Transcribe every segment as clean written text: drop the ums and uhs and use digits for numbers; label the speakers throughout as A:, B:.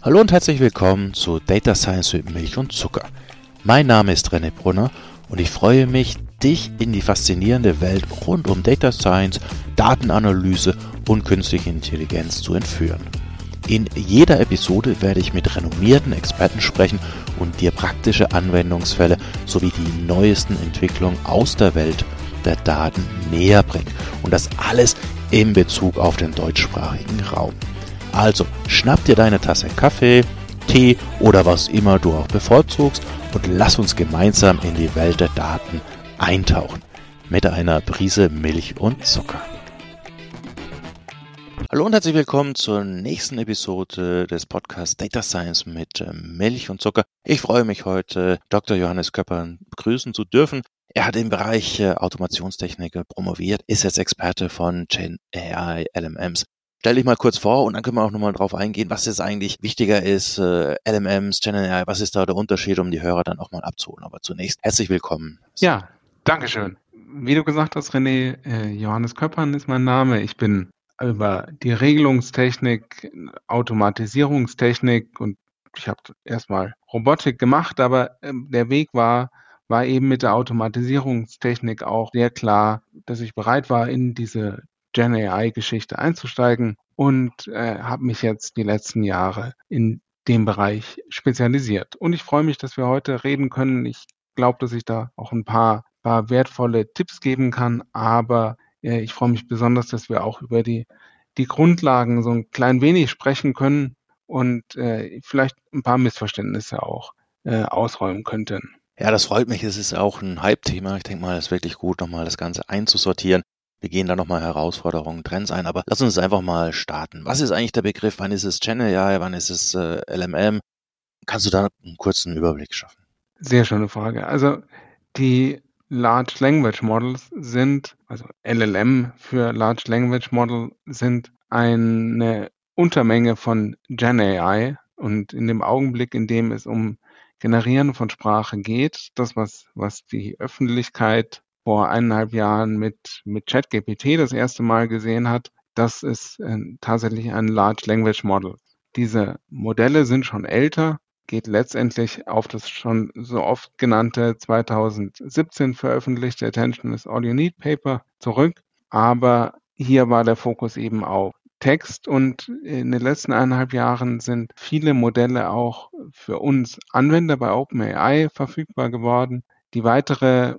A: Hallo und herzlich willkommen zu Data Science mit Milch und Zucker. Mein Name ist René Brunner und ich freue mich, dich in die faszinierende Welt rund um Data Science, Datenanalyse und künstliche Intelligenz zu entführen. In jeder Episode werde ich mit renommierten Experten sprechen und dir praktische Anwendungsfälle sowie die neuesten Entwicklungen aus der Welt der Daten näher bringen. Und das alles in Bezug auf den deutschsprachigen Raum. Also schnapp dir deine Tasse Kaffee, Tee oder was immer du auch bevorzugst und lass uns gemeinsam in die Welt der Daten eintauchen. Mit einer Prise Milch und Zucker. Hallo und herzlich willkommen zur nächsten Episode des Podcasts Data Science mit Milch und Zucker. Ich freue mich heute, Dr. Johannes Köppern begrüßen zu dürfen. Er hat im Bereich Automationstechnik promoviert, ist jetzt Experte von Gen AI LMMs. Stell dich mal kurz vor und dann können wir auch nochmal drauf eingehen, was jetzt eigentlich wichtiger ist, LMMs, Gen AI, was ist da der Unterschied, um die Hörer dann auch mal abzuholen. Aber zunächst herzlich willkommen.
B: Ja, Dankeschön. Wie du gesagt hast, René, Johannes Köppern ist mein Name. Ich bin über die Regelungstechnik, Automatisierungstechnik und ich habe erstmal Robotik gemacht, aber der Weg war eben mit der Automatisierungstechnik auch sehr klar, dass ich bereit war, in diese Gen AI-Geschichte einzusteigen und habe mich jetzt die letzten Jahre in dem Bereich spezialisiert. Und ich freue mich, dass wir heute reden können. Ich glaube, dass ich da auch ein paar wertvolle Tipps geben kann, aber ich freue mich besonders, dass wir auch über die Grundlagen so ein klein wenig sprechen können und vielleicht ein paar Missverständnisse auch ausräumen könnten.
A: Ja, das freut mich. Es ist auch ein Hype-Thema. Ich denke mal, es ist wirklich gut, nochmal das Ganze einzusortieren. Wir gehen da nochmal Herausforderungen, Trends ein, aber lass uns einfach mal starten. Was ist eigentlich der Begriff? Wann ist es Gen AI? Wann ist es LMM? Kannst du da einen kurzen Überblick schaffen?
B: Sehr schöne Frage. Also die Large Language Models sind, also LLM für Large Language Model, sind eine Untermenge von Gen AI und in dem Augenblick, in dem es um Generieren von Sprache geht, das, was die Öffentlichkeit vor 1,5 Jahren mit ChatGPT das erste Mal gesehen hat, das ist tatsächlich ein Large Language Model. Diese Modelle sind schon älter, geht letztendlich auf das schon so oft genannte 2017 veröffentlichte Attention is All You Need Paper zurück. Aber hier war der Fokus eben auf Text und in den letzten 1,5 Jahren sind viele Modelle auch für uns Anwender bei OpenAI verfügbar geworden, die weitere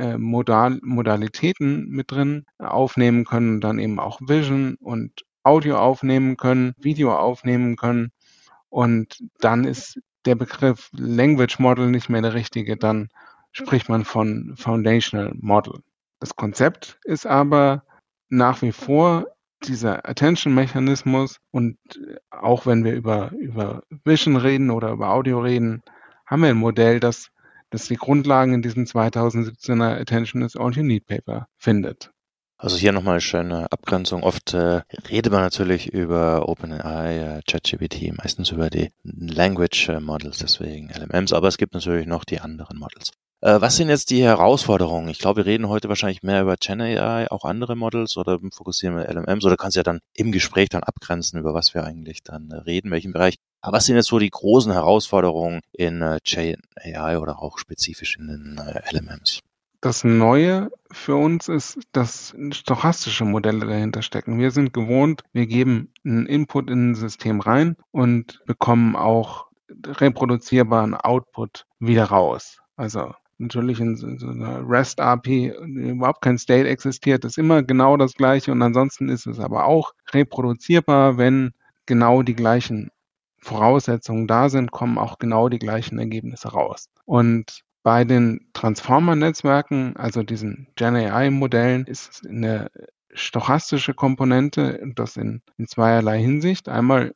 B: Modalitäten mit drin aufnehmen können, dann eben auch Vision und Audio aufnehmen können, Video aufnehmen können. Und dann ist der Begriff Language Model nicht mehr der richtige, dann spricht man von Foundational Model. Das Konzept ist aber nach wie vor dieser Attention-Mechanismus und auch wenn wir über Vision reden oder über Audio reden, haben wir ein Modell, das die Grundlagen in diesem 2017er Attention is All You Need Paper findet.
A: Also hier nochmal eine schöne Abgrenzung. Oft redet man natürlich über OpenAI, ChatGPT, meistens über die Language Models, deswegen LMMs, aber es gibt natürlich noch die anderen Models. Was sind jetzt die Herausforderungen? Ich glaube, wir reden heute wahrscheinlich mehr über Gen AI, auch andere Models, oder fokussieren wir LMMs, oder kannst du ja dann im Gespräch dann abgrenzen, über was wir eigentlich dann reden, welchen Bereich. Aber was sind jetzt so die großen Herausforderungen in Gen AI oder auch spezifisch in den LMMs?
B: Das Neue für uns ist, dass stochastische Modelle dahinter stecken. Wir sind gewohnt, wir geben einen Input in ein System rein und bekommen auch reproduzierbaren Output wieder raus. Also natürlich in so einer REST-API überhaupt kein State existiert, ist immer genau das Gleiche und ansonsten ist es aber auch reproduzierbar, wenn genau die gleichen Voraussetzungen da sind, kommen auch genau die gleichen Ergebnisse raus. Und bei den Transformer-Netzwerken, also diesen Gen AI-Modellen, ist eine stochastische Komponente und das in zweierlei Hinsicht. Einmal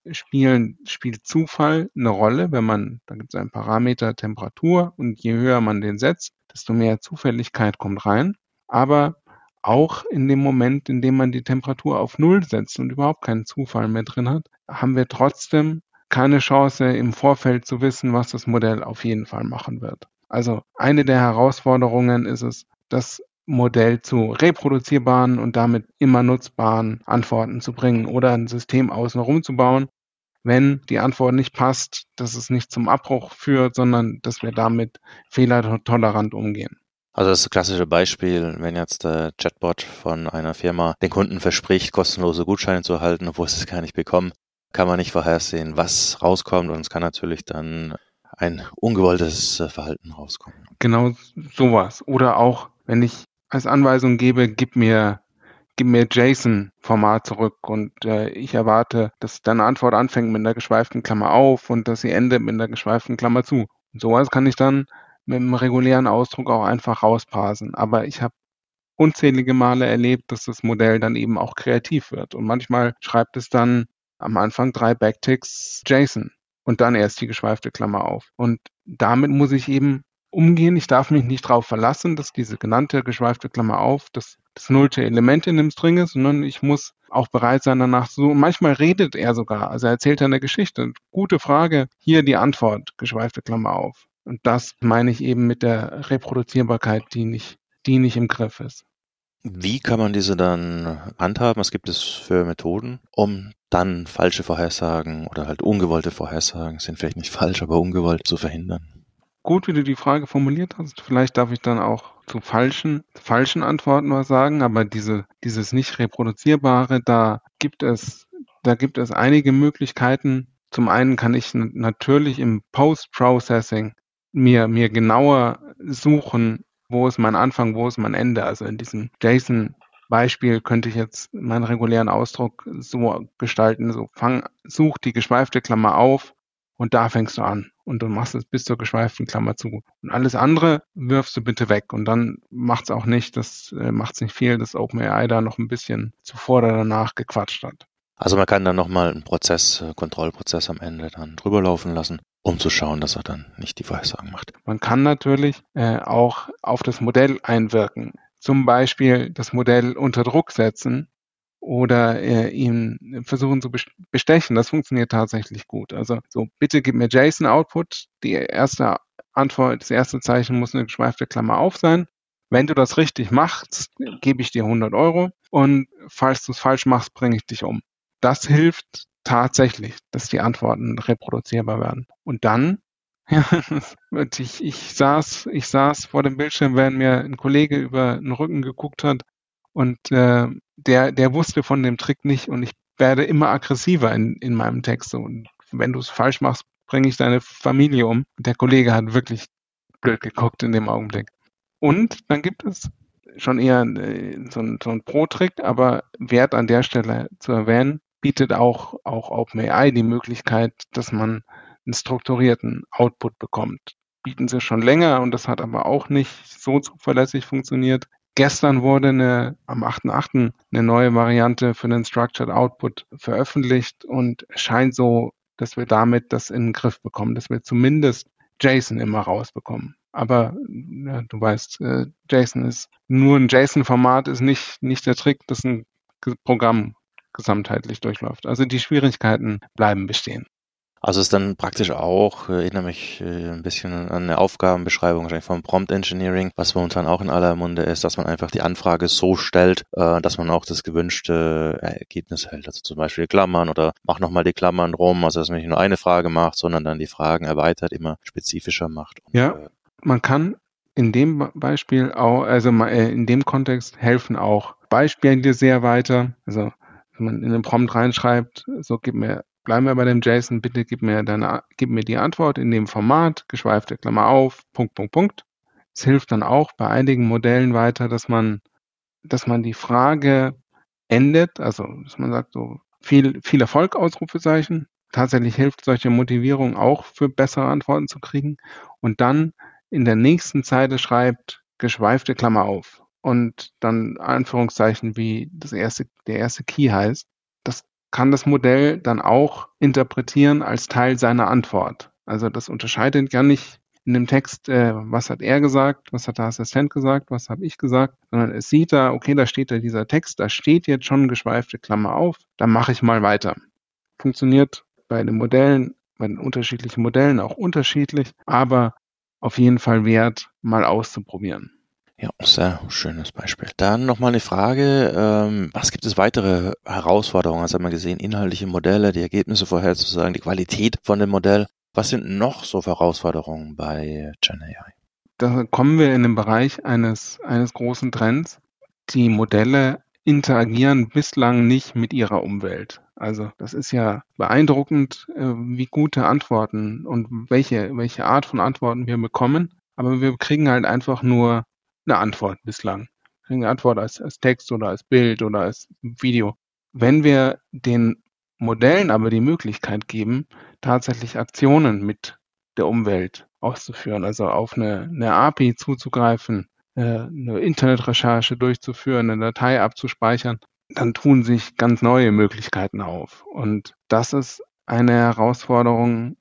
B: spielt Zufall eine Rolle, da gibt es einen Parameter Temperatur und je höher man den setzt, desto mehr Zufälligkeit kommt rein. Aber auch in dem Moment, in dem man die Temperatur auf Null setzt und überhaupt keinen Zufall mehr drin hat, haben wir trotzdem keine Chance, im Vorfeld zu wissen, was das Modell auf jeden Fall machen wird. Also eine der Herausforderungen ist es, das Modell zu reproduzierbaren und damit immer nutzbaren Antworten zu bringen oder ein System außenrum zu bauen, wenn die Antwort nicht passt, dass es nicht zum Abbruch führt, sondern dass wir damit fehlertolerant umgehen.
A: Also das klassische Beispiel, wenn jetzt der Chatbot von einer Firma den Kunden verspricht, kostenlose Gutscheine zu erhalten, obwohl sie es gar nicht bekommen, kann man nicht vorhersehen, was rauskommt, und es kann natürlich dann ein ungewolltes Verhalten rauskommen.
B: Genau sowas. Oder auch, wenn ich als Anweisung gebe, gib mir JSON-Format zurück und ich erwarte, dass deine Antwort anfängt mit einer geschweiften Klammer auf und dass sie endet mit einer geschweiften Klammer zu. Und sowas kann ich dann mit einem regulären Ausdruck auch einfach rausparsen. Aber ich habe unzählige Male erlebt, dass das Modell dann eben auch kreativ wird. Und manchmal schreibt es dann am Anfang 3 Backticks JSON und dann erst die geschweifte Klammer auf. Und damit muss ich eben umgehen. Ich darf mich nicht darauf verlassen, dass diese genannte geschweifte Klammer auf das nullte Element in dem String ist, sondern ich muss auch bereit sein, danach zu suchen. Manchmal redet er sogar, also er erzählt eine Geschichte. Gute Frage, hier die Antwort, geschweifte Klammer auf. Und das meine ich eben mit der Reproduzierbarkeit, die nicht im Griff ist.
A: Wie kann man diese dann handhaben? Was gibt es für Methoden, um dann falsche Vorhersagen oder halt ungewollte Vorhersagen, sind vielleicht nicht falsch, aber ungewollt, zu verhindern?
B: Gut, wie du die Frage formuliert hast. Vielleicht darf ich dann auch zu falschen Antworten was sagen, aber dieses nicht reproduzierbare, da gibt es einige Möglichkeiten. Zum einen kann ich natürlich im Post-Processing mir genauer suchen, wo ist mein Anfang, wo ist mein Ende. Also in diesem JSON-Beispiel könnte ich jetzt meinen regulären Ausdruck so gestalten, such die geschweifte Klammer auf und da fängst du an und du machst es bis zur geschweiften Klammer zu. Und alles andere wirfst du bitte weg und dann macht's nicht viel, dass OpenAI da noch ein bisschen zuvor oder danach gequatscht hat.
A: Also man kann dann nochmal einen Kontrollprozess am Ende dann drüber laufen lassen, um zu schauen, dass er dann nicht die Vorhersagen macht.
B: Man kann natürlich auch auf das Modell einwirken. Zum Beispiel das Modell unter Druck setzen oder ihn versuchen zu bestechen. Das funktioniert tatsächlich gut. Also so, bitte gib mir JSON-Output. Die erste Antwort, das erste Zeichen muss eine geschweifte Klammer auf sein. Wenn du das richtig machst, gebe ich dir 100 € und falls du es falsch machst, bringe ich dich um. Das hilft tatsächlich, dass die Antworten reproduzierbar werden. Und dann, ja, ich saß vor dem Bildschirm, während mir ein Kollege über den Rücken geguckt hat und der wusste von dem Trick nicht und ich werde immer aggressiver in meinem Text. Und wenn du es falsch machst, bringe ich deine Familie um. Der Kollege hat wirklich blöd geguckt in dem Augenblick. Und dann gibt es schon eher so ein Pro-Trick, aber wert an der Stelle zu erwähnen, bietet auch OpenAI die Möglichkeit, dass man einen strukturierten Output bekommt. Bieten sie schon länger und das hat aber auch nicht so zuverlässig funktioniert. Gestern wurde am 8.8. eine neue Variante für den Structured Output veröffentlicht und es scheint so, dass wir damit das in den Griff bekommen, dass wir zumindest JSON immer rausbekommen. Aber ja, du weißt, JSON ist nur ein JSON-Format, ist nicht der Trick, dass ein Programm gesamtheitlich durchläuft. Also die Schwierigkeiten bleiben bestehen.
A: Also ist dann praktisch auch, erinnere mich ein bisschen an eine Aufgabenbeschreibung wahrscheinlich vom Prompt Engineering, was momentan auch in aller Munde ist, dass man einfach die Anfrage so stellt, dass man auch das gewünschte Ergebnis hält. Also zum Beispiel Klammern oder mach nochmal die Klammern rum, also dass man nicht nur eine Frage macht, sondern dann die Fragen erweitert, immer spezifischer macht. Und,
B: ja, man kann in dem Beispiel auch, also in dem Kontext helfen auch Beispiele sehr weiter. Also wenn man in den Prompt reinschreibt, so bleiben wir bei dem JSON, bitte gib mir die Antwort in dem Format, geschweifte Klammer auf, Punkt. Es hilft dann auch bei einigen Modellen weiter, dass man die Frage endet, also dass man sagt so viel Erfolg, Ausrufezeichen. Tatsächlich hilft solche Motivierung auch für bessere Antworten zu kriegen und dann in der nächsten Zeile schreibt geschweifte Klammer auf und dann Anführungszeichen wie der erste Key heißt. Das kann das Modell dann auch interpretieren als Teil seiner Antwort. Also das unterscheidet ja nicht in dem Text, was hat er gesagt, was hat der Assistent gesagt, was habe ich gesagt, sondern es sieht da, okay, da steht da dieser Text, da steht jetzt schon geschweifte Klammer auf, dann mache ich mal weiter. Funktioniert bei den unterschiedlichen Modellen auch unterschiedlich, aber auf jeden Fall wert, mal auszuprobieren.
A: Ja, sehr schönes Beispiel. Dann nochmal eine Frage, was gibt es weitere Herausforderungen? Also haben wir gesehen, inhaltliche Modelle, die Ergebnisse vorherzusagen, die Qualität von dem Modell. Was sind noch so für Herausforderungen bei GenAI?
B: Da kommen wir in den Bereich eines großen Trends. Die Modelle interagieren bislang nicht mit ihrer Umwelt. Also das ist ja beeindruckend, wie gute Antworten und welche Art von Antworten wir bekommen. Aber wir kriegen halt einfach nur eine Antwort bislang. Wir kriegen eine Antwort als Text oder als Bild oder als Video. Wenn wir den Modellen aber die Möglichkeit geben, tatsächlich Aktionen mit der Umwelt auszuführen, also auf eine API zuzugreifen, eine Internetrecherche durchzuführen, eine Datei abzuspeichern, dann tun sich ganz neue Möglichkeiten auf. Und das ist eine Herausforderung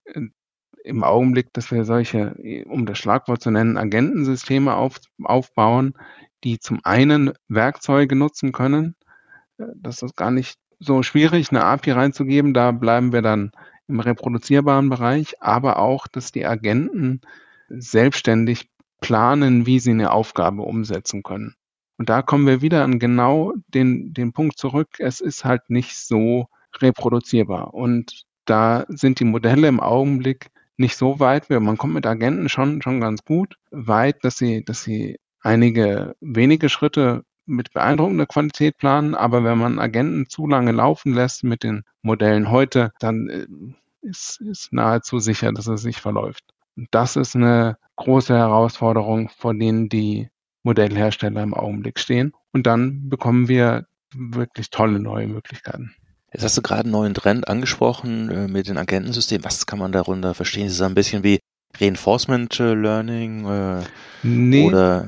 B: im Augenblick, dass wir solche, um das Schlagwort zu nennen, Agentensysteme aufbauen, die zum einen Werkzeuge nutzen können. Das ist gar nicht so schwierig, eine API reinzugeben. Da bleiben wir dann im reproduzierbaren Bereich, aber auch, dass die Agenten selbstständig planen, wie sie eine Aufgabe umsetzen können. Und da kommen wir wieder an genau den Punkt zurück. Es ist halt nicht so reproduzierbar. Und da sind die Modelle im Augenblick nicht so weit. Man kommt mit Agenten schon ganz gut weit, dass sie einige wenige Schritte mit beeindruckender Qualität planen. Aber wenn man Agenten zu lange laufen lässt mit den Modellen heute, dann ist nahezu sicher, dass es sich verläuft. Und das ist eine große Herausforderung, vor denen die Modellhersteller im Augenblick stehen. Und dann bekommen wir wirklich tolle neue Möglichkeiten.
A: Jetzt hast du gerade einen neuen Trend angesprochen mit den Agentensystemen. Was kann man darunter verstehen? Ist es ein bisschen wie Reinforcement Learning
B: Nee,
A: oder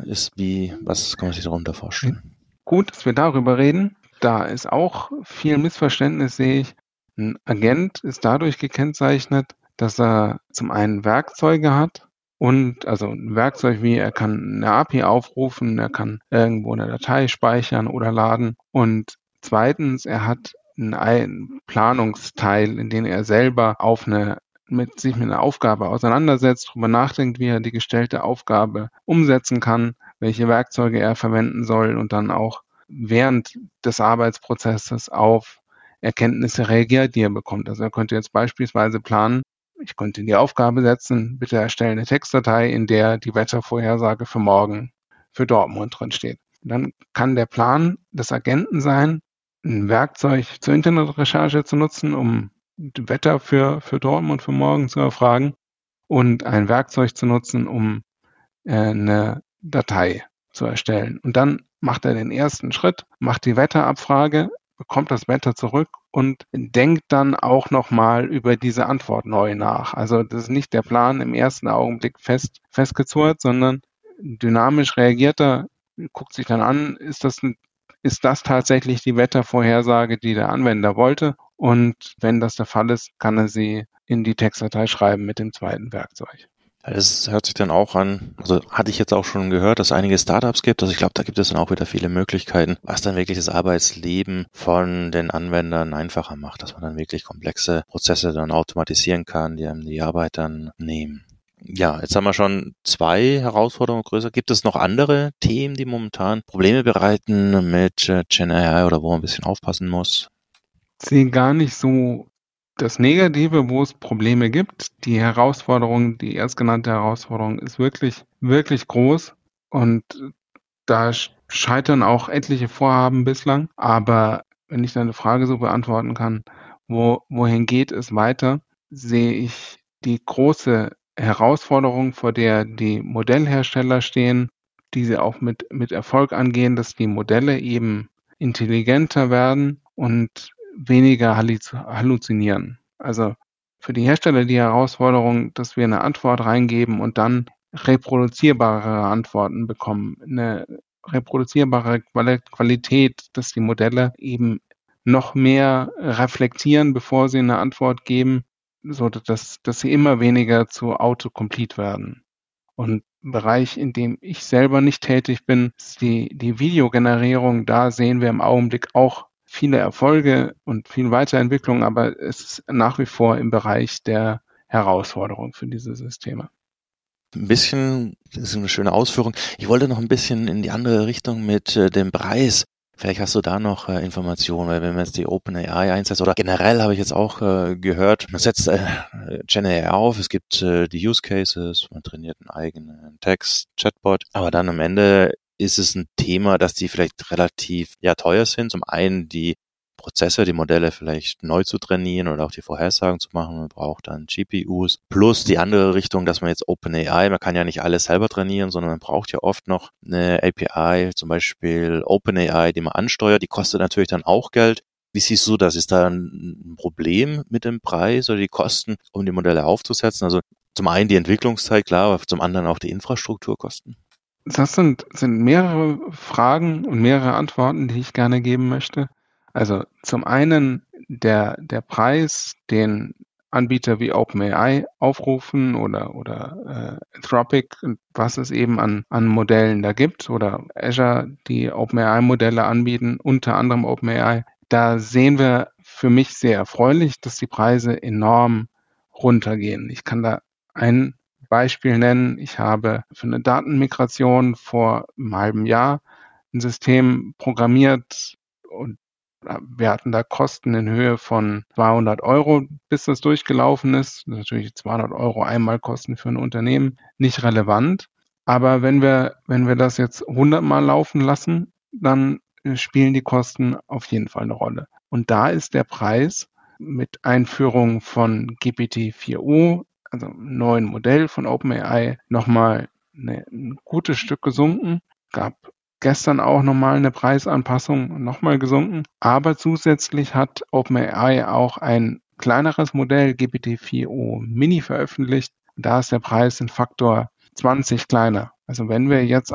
A: was kann man sich darunter vorstellen?
B: gut, dass wir darüber reden. Da ist auch viel Missverständnis, sehe ich. Ein Agent ist dadurch gekennzeichnet, dass er zum einen Werkzeuge hat und also ein Werkzeug wie er kann eine API aufrufen, er kann irgendwo eine Datei speichern oder laden und zweitens, er hat einen Planungsteil, in dem er selber sich mit einer Aufgabe auseinandersetzt, darüber nachdenkt, wie er die gestellte Aufgabe umsetzen kann, welche Werkzeuge er verwenden soll und dann auch während des Arbeitsprozesses auf Erkenntnisse reagiert, die er bekommt. Also er könnte jetzt beispielsweise planen, ich könnte in die Aufgabe setzen, bitte erstelle eine Textdatei, in der die Wettervorhersage für morgen für Dortmund drin steht. Dann kann der Plan des Agenten sein, ein Werkzeug zur Internetrecherche zu nutzen, um das Wetter für Dortmund für morgen zu erfragen und ein Werkzeug zu nutzen, um eine Datei zu erstellen. Und dann macht er den ersten Schritt, macht die Wetterabfrage, bekommt das Wetter zurück und denkt dann auch nochmal über diese Antwort neu nach. Also das ist nicht der Plan im ersten Augenblick festgezurrt, sondern dynamisch reagiert er, guckt sich dann an, ist das tatsächlich die Wettervorhersage, die der Anwender wollte? Und wenn das der Fall ist, kann er sie in die Textdatei schreiben mit dem zweiten Werkzeug.
A: Es hört sich dann auch an, also hatte ich jetzt auch schon gehört, dass es einige Startups gibt. Also ich glaube, da gibt es dann auch wieder viele Möglichkeiten, was dann wirklich das Arbeitsleben von den Anwendern einfacher macht, dass man dann wirklich komplexe Prozesse dann automatisieren kann, die einem die Arbeit dann nehmen. Ja, jetzt haben wir schon 2 Herausforderungen größer. Gibt es noch andere Themen, die momentan Probleme bereiten mit GenAI oder wo man ein bisschen aufpassen muss?
B: Ich sehe gar nicht so das Negative, wo es Probleme gibt. Die erstgenannte Herausforderung ist wirklich, wirklich groß und da scheitern auch etliche Vorhaben bislang. Aber wenn ich deine Frage so beantworten kann, wohin geht es weiter, sehe ich die große Herausforderung, vor der die Modellhersteller stehen, die sie auch mit Erfolg angehen, dass die Modelle eben intelligenter werden und weniger halluzinieren. Also für die Hersteller die Herausforderung, dass wir eine Antwort reingeben und dann reproduzierbare Antworten bekommen, eine reproduzierbare Qualität, dass die Modelle eben noch mehr reflektieren, bevor sie eine Antwort geben, so dass sie immer weniger zu Autocomplete werden. Und ein Bereich, in dem ich selber nicht tätig bin, ist die Videogenerierung. Da sehen wir im Augenblick auch viele Erfolge und viel Weiterentwicklung, aber es ist nach wie vor im Bereich der Herausforderung für diese Systeme.
A: ein bisschen, das ist eine schöne Ausführung. Ich wollte noch ein bisschen in die andere Richtung mit dem Preis. Vielleicht hast du da noch Informationen, weil wenn man jetzt die OpenAI einsetzt, oder generell habe ich jetzt auch gehört, man setzt GenAI auf, es gibt die Use Cases, man trainiert einen eigenen Text-Chatbot, aber dann am Ende ist es ein Thema, dass die vielleicht relativ teuer sind. Zum einen die Prozesse, die Modelle vielleicht neu zu trainieren oder auch die Vorhersagen zu machen. Man braucht dann GPUs. Plus die andere Richtung, dass man jetzt OpenAI, man kann ja nicht alles selber trainieren, sondern man braucht ja oft noch eine API, zum Beispiel OpenAI, die man ansteuert. Die kostet natürlich dann auch Geld. Wie siehst du das? Ist da ein Problem mit dem Preis oder die Kosten, um die Modelle aufzusetzen? Also zum einen die Entwicklungszeit, klar, aber zum anderen auch die Infrastrukturkosten.
B: Das sind mehrere Fragen und mehrere Antworten, die ich gerne geben möchte. Also zum einen der Preis, den Anbieter wie OpenAI aufrufen oder Anthropic, was es eben an Modellen da gibt, oder Azure, die OpenAI-Modelle anbieten, unter anderem OpenAI. Da sehen wir für mich sehr erfreulich, dass die Preise enorm runtergehen. Ich kann da ein Beispiel nennen. Ich habe für eine Datenmigration vor einem halben Jahr ein System programmiert und wir hatten da Kosten in Höhe von 200 Euro, bis das durchgelaufen ist. Natürlich 200 Euro Einmalkosten für ein Unternehmen nicht relevant. Aber wenn wir das jetzt 100 Mal laufen lassen, dann spielen die Kosten auf jeden Fall eine Rolle. Und da ist der Preis mit Einführung von GPT-4o, also einem neuen Modell von OpenAI, nochmal ein gutes Stück gesunken. Gab gestern auch nochmal eine Preisanpassung, nochmal gesunken. Aber zusätzlich hat OpenAI auch ein kleineres Modell, GPT-4o Mini, veröffentlicht. Da ist der Preis in Faktor 20 kleiner. Also wenn wir jetzt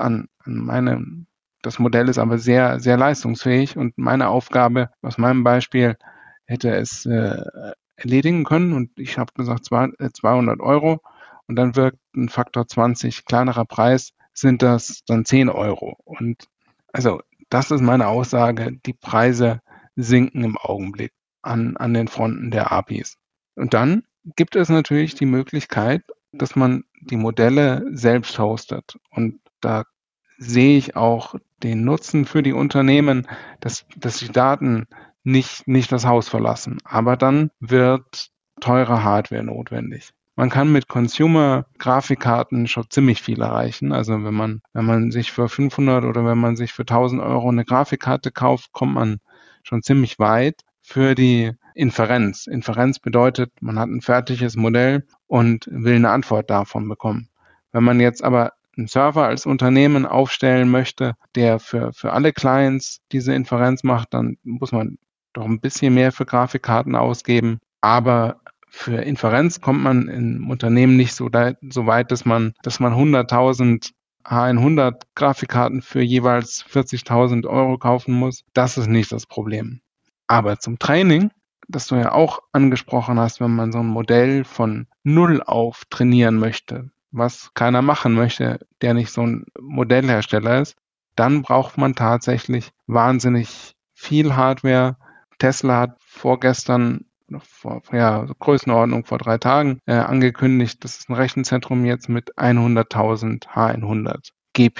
B: das Modell ist aber sehr, sehr leistungsfähig und meine Aufgabe aus meinem Beispiel hätte es erledigen können und ich habe gesagt 200 Euro und dann wirkt ein Faktor 20 kleinerer Preis, sind das dann 10 Euro. Und also das ist meine Aussage, die Preise sinken im Augenblick an den Fronten der APIs. Und dann gibt es natürlich die Möglichkeit, dass man die Modelle selbst hostet. Und da sehe ich auch den Nutzen für die Unternehmen, dass die Daten nicht das Haus verlassen. Aber dann wird teure Hardware notwendig. Man kann mit Consumer-Grafikkarten schon ziemlich viel erreichen. Also wenn man sich für 500 oder wenn man sich für 1000 Euro eine Grafikkarte kauft, kommt man schon ziemlich weit für die Inferenz. Inferenz bedeutet, man hat ein fertiges Modell und will eine Antwort davon bekommen. Wenn man jetzt aber einen Server als Unternehmen aufstellen möchte, der für alle Clients diese Inferenz macht, dann muss man doch ein bisschen mehr für Grafikkarten ausgeben. Aber für Inferenz kommt man im Unternehmen nicht so weit, dass man 100.000 H100 Grafikkarten für jeweils 40.000 Euro kaufen muss. Das ist nicht das Problem. Aber zum Training, das du ja auch angesprochen hast, wenn man so ein Modell von null auf trainieren möchte, was keiner machen möchte, der nicht so ein Modellhersteller ist, dann braucht man tatsächlich wahnsinnig viel Hardware. Tesla hat vorgestern, Größenordnung vor 3 Tagen, angekündigt, dass es ein Rechenzentrum jetzt mit 100.000 H100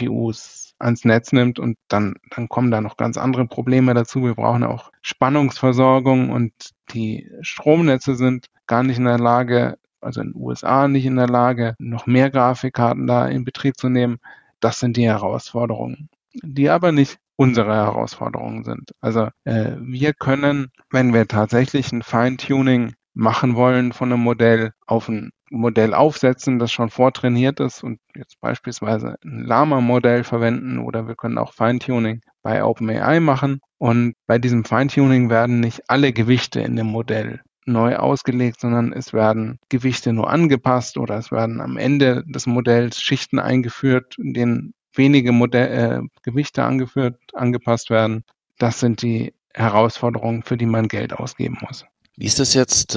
B: GPUs ans Netz nimmt und dann kommen da noch ganz andere Probleme dazu. Wir brauchen auch Spannungsversorgung und die Stromnetze sind gar nicht in der Lage, also in den USA nicht in der Lage, noch mehr Grafikkarten da in Betrieb zu nehmen. Das sind die Herausforderungen, die aber nicht unsere Herausforderungen sind. Also wir können, wenn wir tatsächlich ein Feintuning machen wollen von einem Modell, auf ein Modell aufsetzen, das schon vortrainiert ist und jetzt beispielsweise ein Llama-Modell verwenden oder wir können auch Feintuning bei OpenAI machen und bei diesem Feintuning werden nicht alle Gewichte in dem Modell neu ausgelegt, sondern es werden Gewichte nur angepasst oder es werden am Ende des Modells Schichten eingeführt, in denen wenige Gewichte angepasst werden. Das sind die Herausforderungen, für die man Geld ausgeben muss.
A: Wie ist das jetzt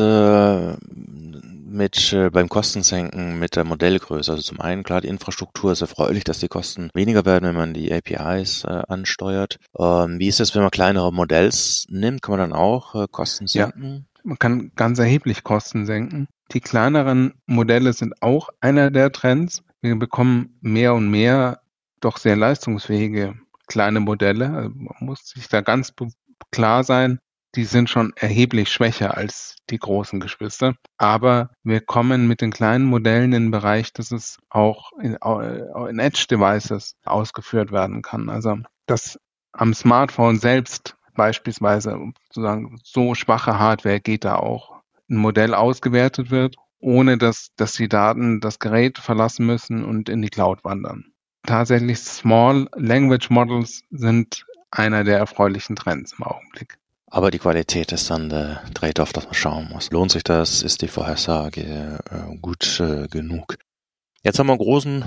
A: beim Kostensenken mit der Modellgröße? Also zum einen, klar, die Infrastruktur ist erfreulich, dass die Kosten weniger werden, wenn man die APIs ansteuert. Wie ist das, wenn man kleinere Modells nimmt? Kann man dann auch Kosten senken?
B: Ja, man kann ganz erheblich Kosten senken. Die kleineren Modelle sind auch einer der Trends. wir bekommen mehr und mehr doch sehr leistungsfähige kleine Modelle. Also man muss sich da ganz klar sein, die sind schon erheblich schwächer als die großen Geschwister. Aber wir kommen mit den kleinen Modellen in den Bereich, dass es auch in Edge-Devices ausgeführt werden kann. Also dass am Smartphone selbst beispielsweise sozusagen so schwache Hardware geht da auch ein Modell ausgewertet wird, ohne dass die Daten das Gerät verlassen müssen und in die Cloud wandern. Tatsächlich Small Language Models sind einer der erfreulichen Trends im Augenblick.
A: Aber die Qualität ist dann der Trade-off, dass man schauen muss. Lohnt sich das? Ist die Vorhersage gut genug? Jetzt haben wir einen großen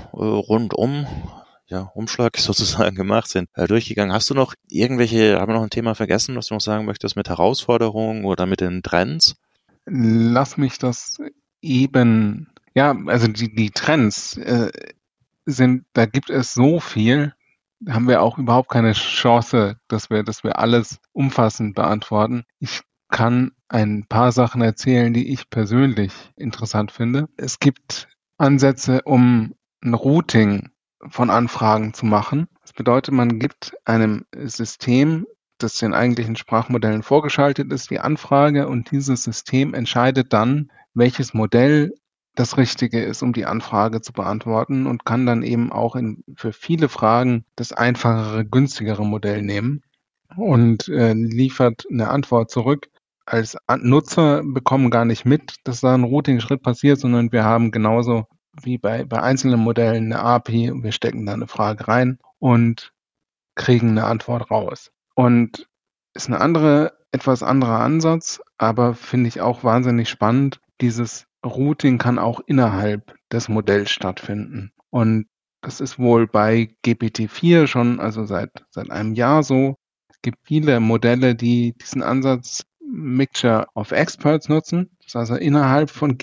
A: Umschlag sozusagen gemacht, sind durchgegangen. Haben wir noch ein Thema vergessen, was du noch sagen möchtest mit Herausforderungen oder mit den Trends?
B: Lass mich das eben, also die Trends da gibt es so viel, da haben wir auch überhaupt keine Chance, dass wir alles umfassend beantworten. Ich kann ein paar Sachen erzählen, die ich persönlich interessant finde. Es gibt Ansätze, um ein Routing von Anfragen zu machen. Das bedeutet, man gibt einem System, das den eigentlichen Sprachmodellen vorgeschaltet ist, die Anfrage, und dieses System entscheidet dann, welches Modell das Richtige ist, um die Anfrage zu beantworten, und kann dann eben auch für viele Fragen das einfachere, günstigere Modell nehmen und liefert eine Antwort zurück. Als Nutzer bekommen gar nicht mit, dass da ein Routing-Schritt passiert, sondern wir haben genauso wie bei einzelnen Modellen eine API und wir stecken da eine Frage rein und kriegen eine Antwort raus. Und ist etwas anderer Ansatz, aber finde ich auch wahnsinnig spannend. Dieses Routing kann auch innerhalb des Modells stattfinden. Und das ist wohl bei GPT-4 schon, also seit einem Jahr so. Es gibt viele Modelle, die diesen Ansatz Mixture of Experts nutzen. Das ist also innerhalb von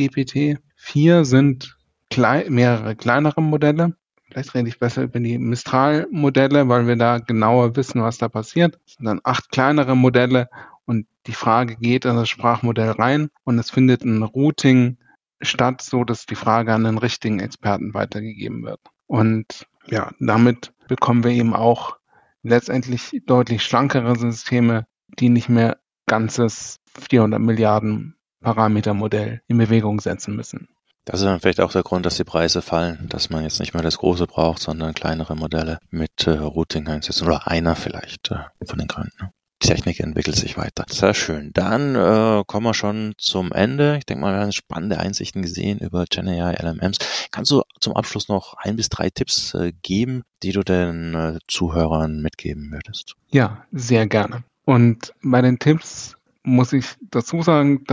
B: GPT-4 sind mehrere kleinere Modelle. Vielleicht rede ich besser über die Mistral-Modelle, weil wir da genauer wissen, was da passiert. Es sind dann 8 kleinere Modelle und die Frage geht in das Sprachmodell rein und es findet ein Routing statt, so dass die Frage an den richtigen Experten weitergegeben wird. Und ja, damit bekommen wir eben auch letztendlich deutlich schlankere Systeme, die nicht mehr ganzes 400 Milliarden Parameter-Modell in Bewegung setzen müssen.
A: Das ist dann vielleicht auch der Grund, dass die Preise fallen, dass man jetzt nicht mehr das Große braucht, sondern kleinere Modelle mit Routing einsetzt. Oder einer vielleicht von den Gründen. Die Technik entwickelt sich weiter. Sehr schön. Dann kommen wir schon zum Ende. Ich denke mal, wir haben spannende Einsichten gesehen über GenAI, LMMs. Kannst du zum Abschluss noch 1 bis 3 Tipps geben, die du den Zuhörern mitgeben würdest? Ja, sehr gerne. Und bei den Tipps muss ich dazu sagen,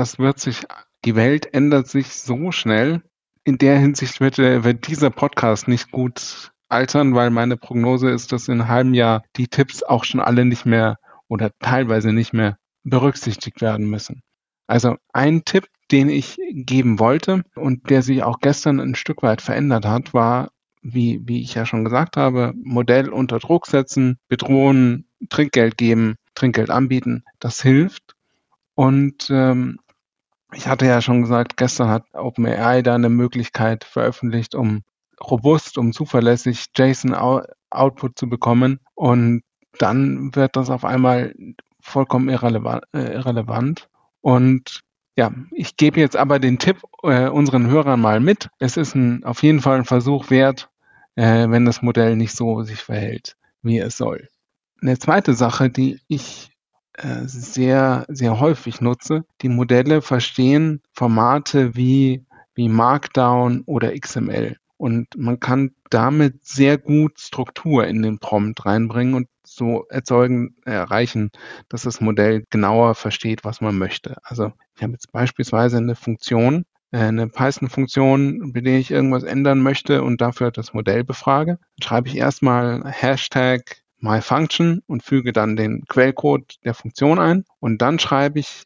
A: die Welt ändert sich so schnell. In der Hinsicht wird dieser Podcast nicht gut altern, weil meine Prognose ist, dass in einem halben Jahr die Tipps auch schon alle nicht mehr oder teilweise nicht mehr berücksichtigt werden müssen. Also ein Tipp, den ich geben wollte und der sich auch gestern ein Stück weit verändert hat, war, wie ich ja schon gesagt habe, Modell unter Druck setzen, bedrohen, Trinkgeld geben, Trinkgeld anbieten. Das hilft. Und ich hatte ja schon gesagt, gestern hat OpenAI da eine Möglichkeit veröffentlicht, um zuverlässig JSON-Output zu bekommen. Und dann wird das auf einmal vollkommen irrelevant. Und ja, ich gebe jetzt aber den Tipp unseren Hörern mal mit. Es ist auf jeden Fall ein Versuch wert, wenn das Modell nicht so sich verhält, wie es soll. Eine zweite Sache, die ich sehr, sehr häufig nutze. Die Modelle verstehen Formate wie Markdown oder XML. Und man kann damit sehr gut Struktur in den Prompt reinbringen und so erreichen, dass das Modell genauer versteht, was man möchte. Also ich habe jetzt beispielsweise eine Python-Funktion, bei der ich irgendwas ändern möchte und dafür das Modell befrage. Dann schreibe ich erstmal #myfunction und füge dann den Quellcode der Funktion ein und dann schreibe ich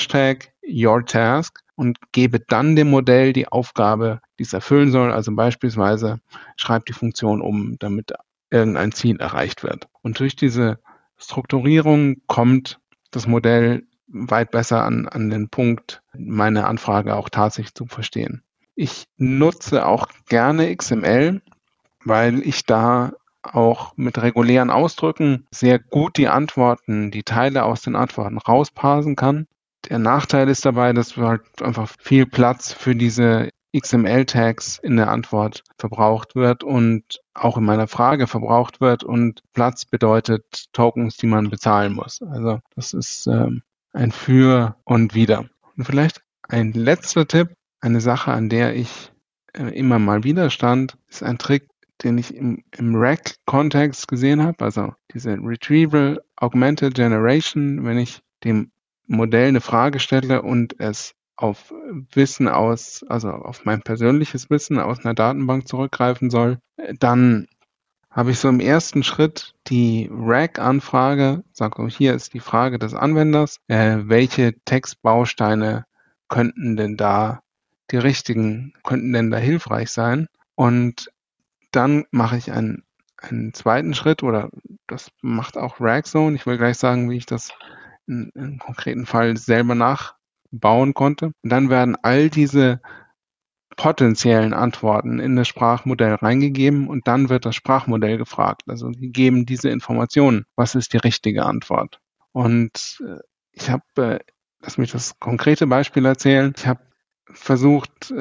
A: #yourtask und gebe dann dem Modell die Aufgabe, die es erfüllen soll. Also beispielsweise schreibt die Funktion um, damit irgendein Ziel erreicht wird. Und durch diese Strukturierung kommt das Modell weit besser an den Punkt, meine Anfrage auch tatsächlich zu verstehen.
B: Ich nutze auch gerne XML, weil ich da auch mit regulären Ausdrücken sehr gut die Teile aus den Antworten rausparsen kann. Der Nachteil ist dabei, dass halt einfach viel Platz für diese XML-Tags in der Antwort verbraucht wird und auch in meiner Frage verbraucht wird, und Platz bedeutet Tokens, die man bezahlen muss. Also das ist ein Für und Wider. Und vielleicht ein letzter Tipp, eine Sache, an der ich immer mal wieder stand, ist ein Trick, den ich im RAG-Kontext gesehen habe, also diese Retrieval Augmented Generation, wenn ich dem Modell eine Frage stelle und es auf auf mein persönliches Wissen aus einer Datenbank zurückgreifen soll, dann habe ich so im ersten Schritt die RAG-Anfrage, sage, hier ist die Frage des Anwenders, welche Textbausteine könnten denn da hilfreich sein? Und dann mache ich einen zweiten Schritt, oder das macht auch RAG-Zone. Ich will gleich sagen, wie ich das im konkreten Fall selber nachbauen konnte. Und dann werden all diese potenziellen Antworten in das Sprachmodell reingegeben und dann wird das Sprachmodell gefragt. Also die geben diese Informationen. Was ist die richtige Antwort? Und ich habe, lass mich das konkrete Beispiel erzählen. Ich habe versucht,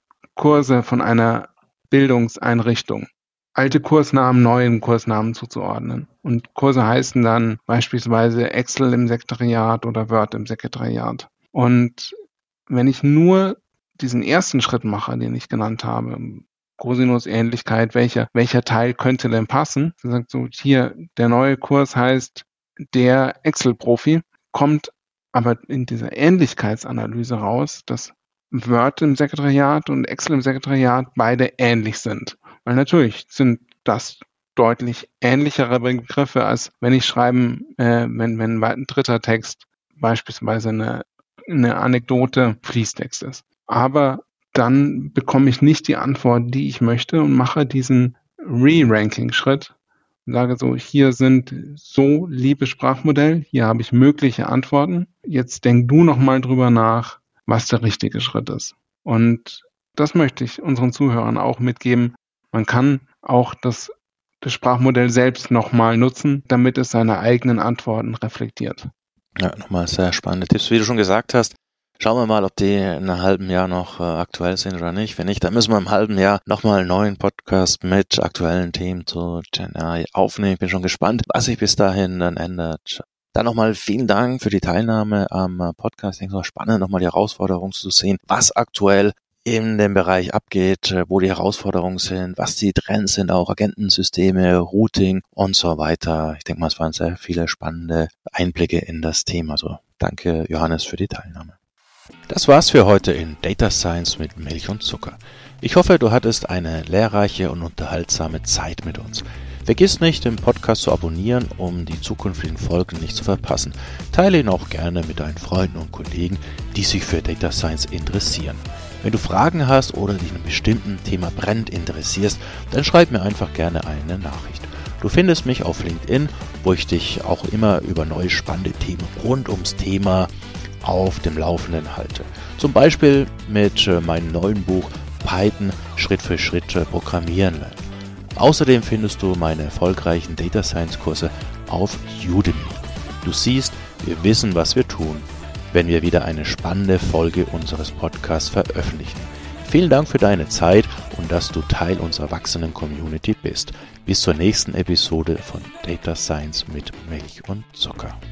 B: Kurse von einer Bildungseinrichtung, alte Kursnamen neuen Kursnamen zuzuordnen. Und Kurse heißen dann beispielsweise Excel im Sekretariat oder Word im Sekretariat. Und wenn ich nur diesen ersten Schritt mache, den ich genannt habe, Cosinus-Ähnlichkeit, welcher Teil könnte denn passen? Sie sagt so, hier, der neue Kurs heißt der Excel-Profi, kommt aber in dieser Ähnlichkeitsanalyse raus, dass Word im Sekretariat und Excel im Sekretariat beide ähnlich sind. Weil natürlich sind das deutlich ähnlichere Begriffe, als wenn ich wenn ein dritter Text beispielsweise eine Anekdote Fließtext ist. Aber dann bekomme ich nicht die Antwort, die ich möchte, und mache diesen Re-Ranking-Schritt und sage so, hier sind so liebe Sprachmodell, hier habe ich mögliche Antworten. Jetzt denk du nochmal drüber nach, was der richtige Schritt ist. Und das möchte ich unseren Zuhörern auch mitgeben. Man kann auch das Sprachmodell selbst nochmal nutzen, damit es seine eigenen Antworten reflektiert.
A: Ja, nochmal sehr spannende Tipps. Wie du schon gesagt hast, schauen wir mal, ob die in einem halben Jahr noch aktuell sind oder nicht. Wenn nicht, dann müssen wir im halben Jahr nochmal einen neuen Podcast mit aktuellen Themen zu GenAI aufnehmen. Ich bin schon gespannt, was sich bis dahin dann ändert. Dann nochmal vielen Dank für die Teilnahme am Podcast. Ich denke, es war spannend, nochmal die Herausforderungen zu sehen, was aktuell in dem Bereich abgeht, wo die Herausforderungen sind, was die Trends sind, auch Agentensysteme, Routing und so weiter. Ich denke mal, es waren sehr viele spannende Einblicke in das Thema. Also danke, Johannes, für die Teilnahme. Das war's für heute in Data Science mit Milch und Zucker. Ich hoffe, du hattest eine lehrreiche und unterhaltsame Zeit mit uns. Vergiss nicht, den Podcast zu abonnieren, um die zukünftigen Folgen nicht zu verpassen. Teile ihn auch gerne mit deinen Freunden und Kollegen, die sich für Data Science interessieren. Wenn du Fragen hast oder dich in einem bestimmten Thema brennend interessierst, dann schreib mir einfach gerne eine Nachricht. Du findest mich auf LinkedIn, wo ich dich auch immer über neue spannende Themen rund ums Thema auf dem Laufenden halte. Zum Beispiel mit meinem neuen Buch Python Schritt für Schritt programmieren lernen. Außerdem findest du meine erfolgreichen Data Science Kurse auf Udemy. Du siehst, wir wissen, was wir tun, wenn wir wieder eine spannende Folge unseres Podcasts veröffentlichen. Vielen Dank für deine Zeit und dass du Teil unserer wachsenden Community bist. Bis zur nächsten Episode von Data Science mit Milch und Zucker.